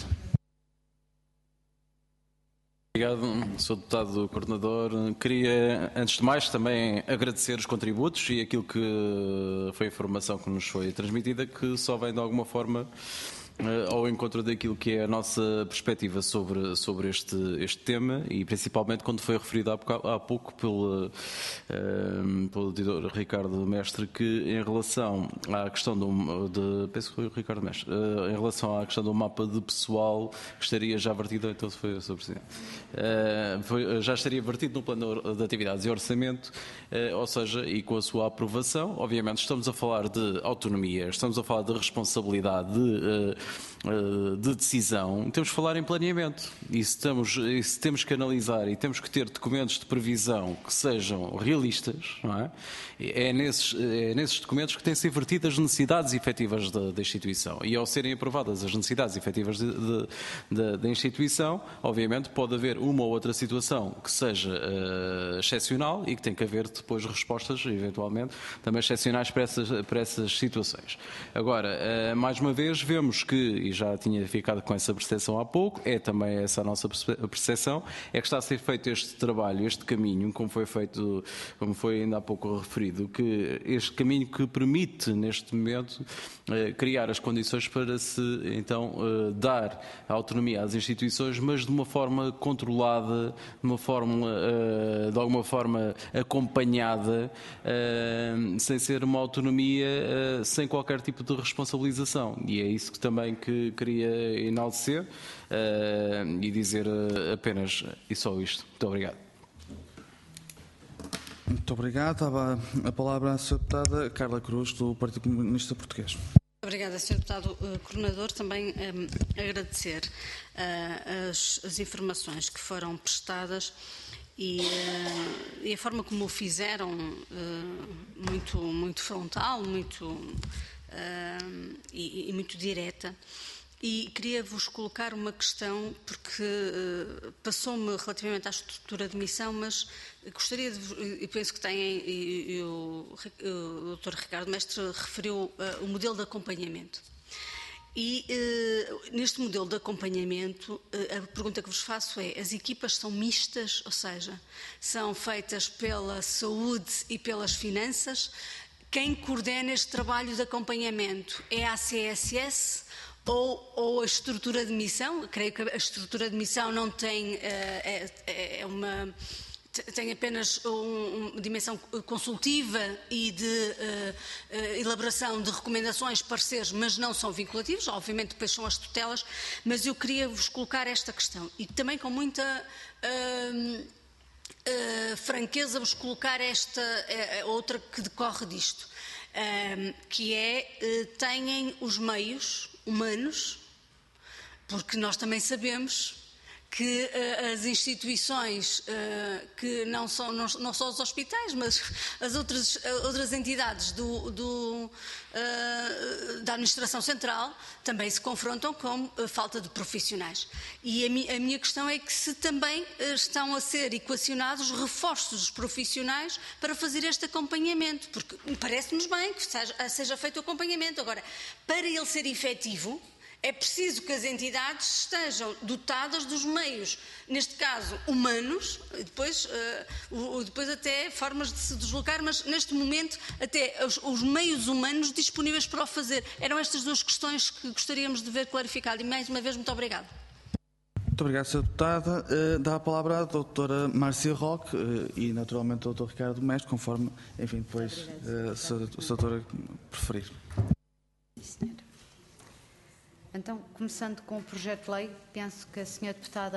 Obrigado, Sr. Deputado Coordenador. Queria, antes de mais, também agradecer os contributos e aquilo que foi a informação que nos foi transmitida, que só vem de alguma forma ao encontro daquilo que é a nossa perspectiva sobre este tema, e principalmente quando foi referido há pouco pelo Dr. Ricardo Mestre, que em relação à questão penso que foi o Ricardo Mestre, em relação à questão do mapa de pessoal, que estaria já vertido, então foi o Sr. Presidente, já estaria vertido no plano de atividades e orçamento, ou seja, e com a sua aprovação. Obviamente estamos a falar de autonomia, estamos a falar de responsabilidade, de decisão, temos que falar em planeamento, e se temos que analisar e temos que ter documentos de previsão que sejam realistas, não é? É nesses documentos que têm que ser vertidas as necessidades efetivas da instituição, e ao serem aprovadas as necessidades efetivas da instituição, obviamente pode haver uma ou outra situação que seja excepcional e que tem que haver depois respostas, eventualmente, também excepcionais para essas situações. Agora, mais uma vez, vemos que, e já tinha ficado com essa percepção há pouco, é também essa a nossa percepção, é que está a ser feito este trabalho, este caminho, como foi ainda há pouco referido, que este caminho que permite, neste momento, criar as condições para se, então, dar a autonomia às instituições, mas de uma forma controlada, de alguma forma acompanhada, sem ser uma autonomia sem qualquer tipo de responsabilização. E é isso que também que queria enaltecer e dizer apenas e só isto. Muito obrigado.
Muito obrigado. Dava a palavra à Sra. Deputada Carla Cruz, do Partido Comunista Português.
Obrigada, Sr. Deputado Coordenador. Também agradecer as informações que foram prestadas e a forma como o fizeram, muito frontal, e muito direta. E queria-vos colocar uma questão, porque passou-me relativamente à estrutura de missão, mas gostaria e penso que têm, e o Dr. Ricardo Mestre referiu o modelo de acompanhamento. E neste modelo de acompanhamento, a pergunta que vos faço é: as equipas são mistas, ou seja, são feitas pela saúde e pelas finanças? Quem coordena este trabalho de acompanhamento é a CSS ou a estrutura de missão? Creio que a estrutura de missão não tem, tem apenas uma dimensão consultiva e de elaboração de recomendações, pareceres, mas não são vinculativos. Obviamente depois são as tutelas, mas eu queria vos colocar esta questão e também com muita franqueza vos colocar esta outra que decorre disto, que é, têm os meios humanos, porque nós também sabemos que as instituições, que não só os hospitais, mas as outras entidades da Administração Central também se confrontam com falta de profissionais. E a minha questão é que se também estão a ser equacionados reforços dos profissionais para fazer este acompanhamento, porque parece-nos bem que seja feito o acompanhamento. Agora, para ele ser efetivo, é preciso que as entidades estejam dotadas dos meios, neste caso humanos, depois até formas de se deslocar, mas neste momento até os meios humanos disponíveis para o fazer. Eram estas duas questões que gostaríamos de ver clarificado. E mais uma vez, muito obrigada.
Muito obrigado, Sra. Deputada. Dá a palavra à doutora Márcia Roque e, naturalmente, ao Dr. Ricardo Mestre, conforme, enfim, depois se a doutora preferir.
Sim, senhora. Então, começando com o projeto de lei, penso que a senhora deputada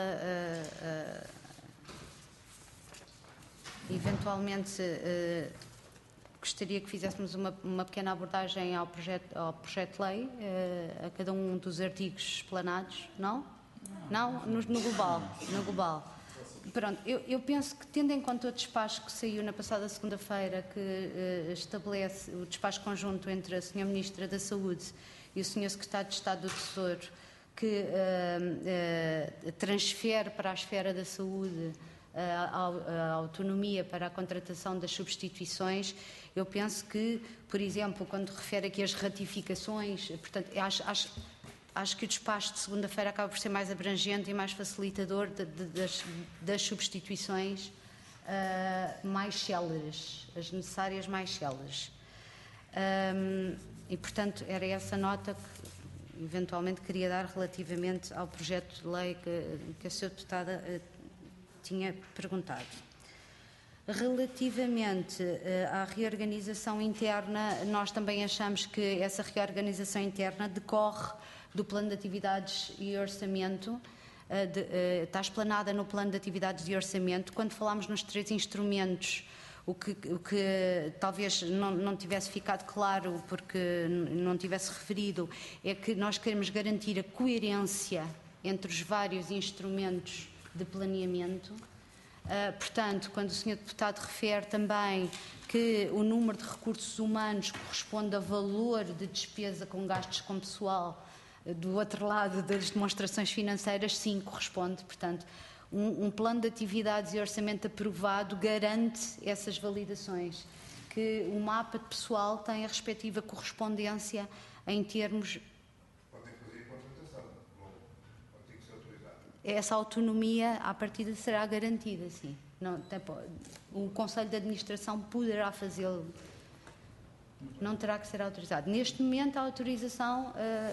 eventualmente gostaria que fizéssemos uma pequena abordagem ao projeto de lei, a cada um dos artigos explanados, não? Não? No global. Pronto, eu penso que, tendo em conta o despacho que saiu na passada segunda-feira, que estabelece o despacho conjunto entre a Sra. Ministra da Saúde e o Sr. Secretário de Estado do Tesouro, que transfere para a esfera da saúde a autonomia para a contratação das substituições, eu penso que, por exemplo, quando refere aqui as ratificações, portanto, acho que o despacho de segunda-feira acaba por ser mais abrangente e mais facilitador das substituições mais céleres, as necessárias mais céleres. E, portanto, era essa nota que eventualmente queria dar relativamente ao projeto de lei que a Sra. Deputada tinha perguntado. Relativamente à reorganização interna, nós também achamos que essa reorganização interna decorre do plano de atividades e orçamento, está explanada no plano de atividades e orçamento. Quando falámos nos 3 instrumentos, o que talvez não tivesse ficado claro, porque não tivesse referido, é que nós queremos garantir a coerência entre os vários instrumentos de planeamento. Portanto, quando o Sr. Deputado refere também que o número de recursos humanos corresponde a valor de despesa com gastos com pessoal, do outro lado das demonstrações financeiras, sim, corresponde. Portanto, um plano de atividades e orçamento aprovado garante essas validações, que o mapa de pessoal tem a respectiva correspondência em termos...
Podem fazer contratação, tem que ser autorizado.
Essa autonomia, à partida, será garantida, sim. Não, o Conselho de Administração poderá fazê-lo. Não terá que ser autorizado. Neste momento, a autorização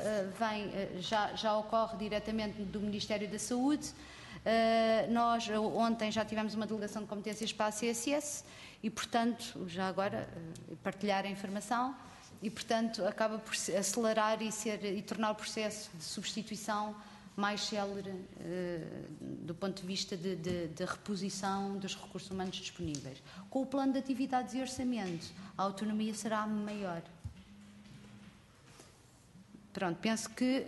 já ocorre diretamente do Ministério da Saúde. Nós, ontem, já tivemos uma delegação de competências para a CSS e, portanto, já agora, partilhar a informação e, portanto, acaba por acelerar e tornar o processo de substituição mais célere do ponto de vista de reposição dos recursos humanos disponíveis. Com o plano de atividades e orçamento, a autonomia será maior. Pronto, penso que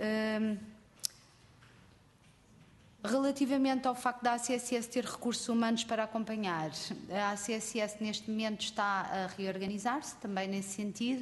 relativamente ao facto da ACSS ter recursos humanos para acompanhar, a ACSS neste momento está a reorganizar-se também nesse sentido.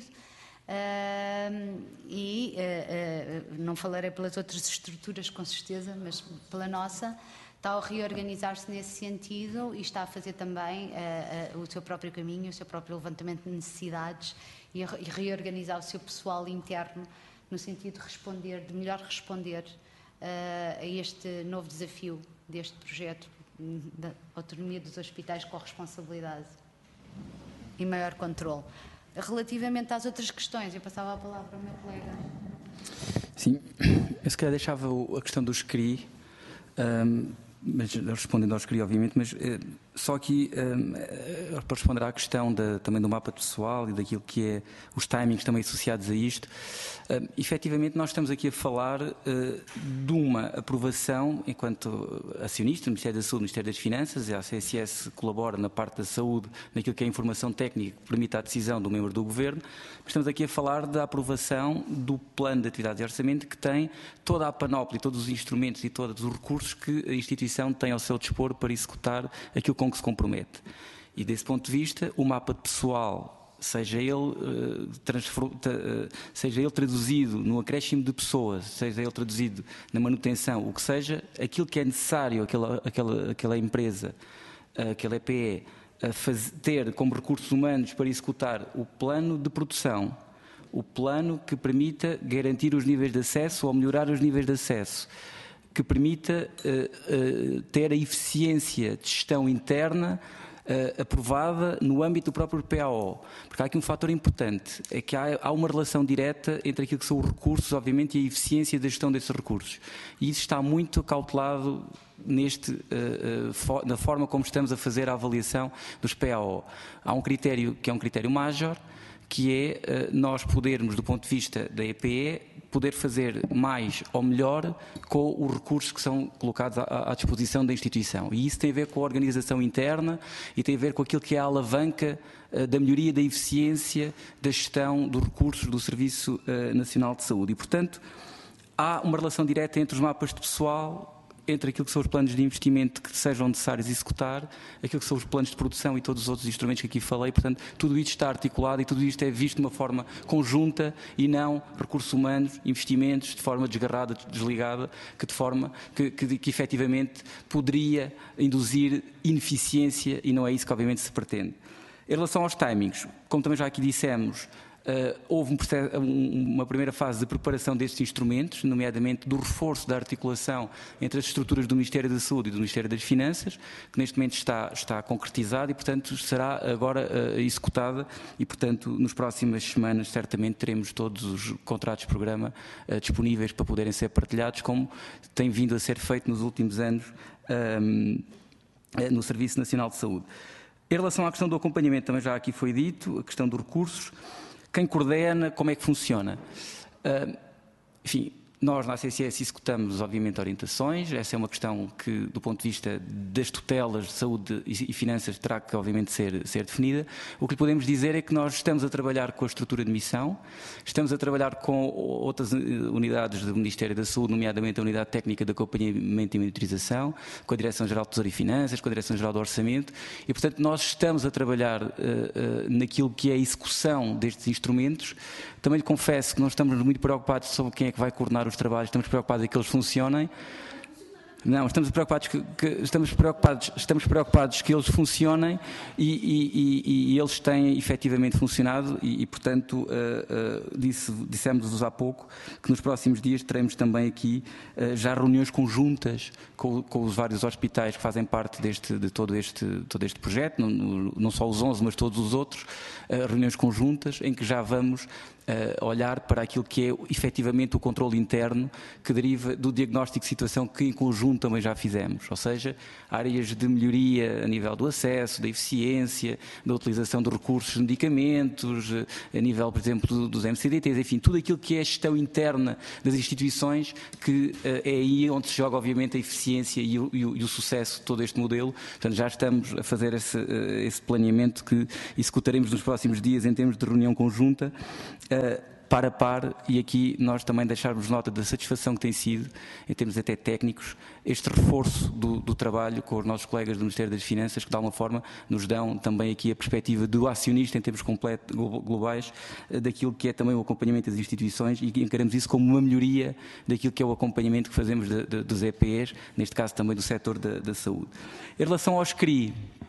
Não falarei pelas outras estruturas com certeza, mas pela nossa, está a reorganizar-se nesse sentido e está a fazer também o seu próprio caminho, o seu próprio levantamento de necessidades e reorganizar o seu pessoal interno no sentido de melhor responder a este novo desafio deste projeto da autonomia dos hospitais com responsabilidade e maior controle. Relativamente às outras questões, eu passava a palavra ao meu colega.
Sim, eu se calhar deixava a questão dos CRI, mas respondendo aos CRI, obviamente, mas só aqui para responder à questão também do mapa pessoal e daquilo que é os timings também associados a isto, efetivamente nós estamos aqui a falar de uma aprovação enquanto acionista, o Ministério da Saúde, o Ministério das Finanças, e a CSS colabora na parte da saúde, naquilo que é a informação técnica que permite a decisão do membro do Governo, mas estamos aqui a falar da aprovação do plano de atividades e orçamento que tem toda a panóplia, todos os instrumentos e todos os recursos que a instituição tem ao seu dispor para executar aquilo com que se compromete. E desse ponto de vista, o mapa de pessoal, seja ele traduzido no acréscimo de pessoas, seja ele traduzido na manutenção, o que seja, aquilo que é necessário aquela empresa, aquele EPE, ter como recursos humanos para executar o plano de produção, o plano que permita garantir os níveis de acesso ou melhorar os níveis de acesso, que permita ter a eficiência de gestão interna aprovada no âmbito do próprio PAO. Porque há aqui um fator importante, é que há uma relação direta entre aquilo que são os recursos, obviamente, e a eficiência da gestão desses recursos. E isso está muito acautelado na forma como estamos a fazer a avaliação dos PAO. Há um critério que é um critério major, que é nós podermos, do ponto de vista da EPE, poder fazer mais ou melhor com os recursos que são colocados à disposição da instituição. E isso tem a ver com a organização interna e tem a ver com aquilo que é a alavanca da melhoria da eficiência da gestão dos recursos do Serviço Nacional de Saúde. E, portanto, há uma relação direta entre os mapas de pessoal, entre aquilo que são os planos de investimento que sejam necessários executar, aquilo que são os planos de produção e todos os outros instrumentos que aqui falei. Portanto, tudo isto está articulado e tudo isto é visto de uma forma conjunta e não recursos humanos, investimentos, de forma desgarrada, desligada, que efetivamente poderia induzir ineficiência, e não é isso que obviamente se pretende. Em relação aos timings, como também já aqui dissemos, houve uma primeira fase de preparação destes instrumentos, nomeadamente do reforço da articulação entre as estruturas do Ministério da Saúde e do Ministério das Finanças, que neste momento está concretizada e, portanto, será agora executada e, portanto, nas próximas semanas certamente teremos todos os contratos de programa disponíveis para poderem ser partilhados, como tem vindo a ser feito nos últimos anos no Serviço Nacional de Saúde. Em relação à questão do acompanhamento, também já aqui foi dito, a questão dos recursos. Quem coordena, como é que funciona? Enfim, nós na ACSS executamos, obviamente, orientações. Essa é uma questão que, do ponto de vista das tutelas de saúde e finanças, terá que, obviamente, ser definida. O que lhe podemos dizer é que nós estamos a trabalhar com a estrutura de missão, estamos a trabalhar com outras unidades do Ministério da Saúde, nomeadamente a Unidade Técnica de Acompanhamento e Monitorização, com a Direção-Geral de Tesouro e Finanças, com a Direção-Geral do Orçamento, e, portanto, nós estamos a trabalhar naquilo que é a execução destes instrumentos. Também lhe confesso que não estamos muito preocupados sobre quem é que vai coordenar os trabalhos, estamos preocupados em que eles funcionem. Não, estamos preocupados que eles funcionem e eles têm efetivamente funcionado e portanto, dissemos-vos há pouco que nos próximos dias teremos também aqui já reuniões conjuntas com os vários hospitais que fazem parte de todo este projeto, não só os 11, mas todos os outros, reuniões conjuntas em que já vamos olhar para aquilo que é efetivamente o controle interno que deriva do diagnóstico de situação que em conjunto também já fizemos, ou seja, áreas de melhoria a nível do acesso, da eficiência, da utilização de recursos de medicamentos, a nível, por exemplo, dos MCDTs, enfim, tudo aquilo que é a gestão interna das instituições, que é aí onde se joga obviamente a eficiência e o sucesso de todo este modelo. Portanto, já estamos a fazer esse planeamento que executaremos nos próximos dias em termos de reunião conjunta, par a par, e aqui nós também deixarmos nota da satisfação que tem sido, em termos até técnicos, este reforço do trabalho com os nossos colegas do Ministério das Finanças, que de alguma forma nos dão também aqui a perspectiva do acionista em termos globais, daquilo que é também o acompanhamento das instituições, e encaramos isso como uma melhoria daquilo que é o acompanhamento que fazemos dos EPEs, neste caso também do setor da saúde. Em relação aos CRI,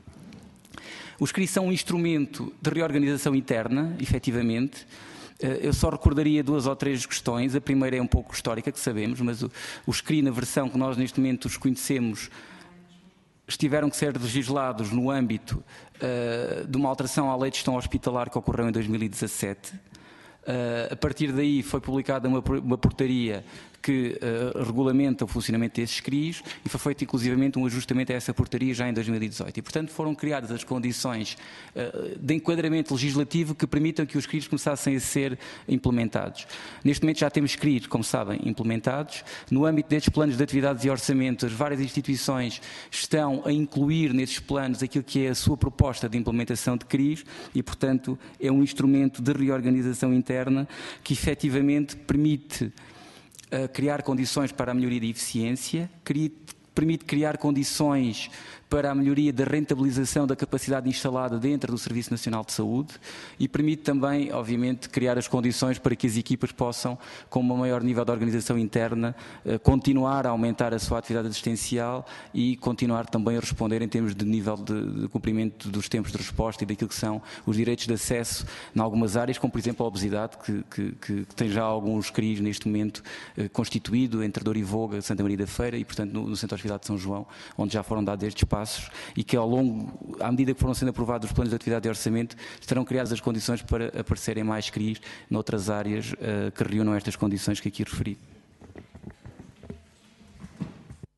os CRI são um instrumento de reorganização interna, efetivamente. Eu só recordaria 2 ou 3 questões. A primeira é um pouco histórica, que sabemos, mas os CRI, na versão que nós neste momento os conhecemos, tiveram que ser legislados no âmbito de uma alteração à Lei de Gestão Hospitalar que ocorreu em 2017. A partir daí foi publicada uma portaria que regulamenta o funcionamento desses CRIs e foi feito inclusivamente um ajustamento a essa portaria já em 2018. E, portanto, foram criadas as condições de enquadramento legislativo que permitam que os CRIs começassem a ser implementados. Neste momento já temos CRIs, como sabem, implementados. No âmbito destes planos de atividades e orçamentos, várias instituições estão a incluir nesses planos aquilo que é a sua proposta de implementação de CRIs e, portanto, é um instrumento de reorganização interna que efetivamente permite criar condições para a melhoria da eficiência, permite criar condições para a melhoria da rentabilização da capacidade instalada dentro do Serviço Nacional de Saúde e permite também, obviamente, criar as condições para que as equipas possam, com um maior nível de organização interna, continuar a aumentar a sua atividade assistencial e continuar também a responder em termos de nível de cumprimento dos tempos de resposta e daquilo que são os direitos de acesso em algumas áreas, como por exemplo a obesidade, que tem já alguns CRIs neste momento constituído entre Dor e Voga, Santa Maria da Feira e, portanto, no Centro Hospitalar de São João, onde já foram dados estes passos e que à medida que foram sendo aprovados os planos de atividade e orçamento, estarão criadas as condições para aparecerem mais CRIs noutras áreas que reúnam estas condições que aqui referi.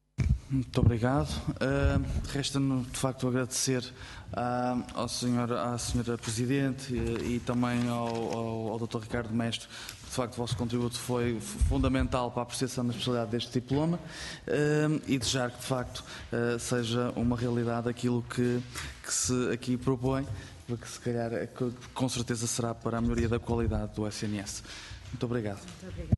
Muito obrigado. Resta-me, de facto, agradecer à senhora Presidente e também ao Dr. Ricardo Mestre. De facto, o vosso contributo foi fundamental para a apreciação da especialidade deste diploma e desejar que, de facto, seja uma realidade aquilo que se aqui propõe, porque se calhar, com certeza, será para a melhoria da qualidade do SNS. Muito obrigado.
Muito obrigada.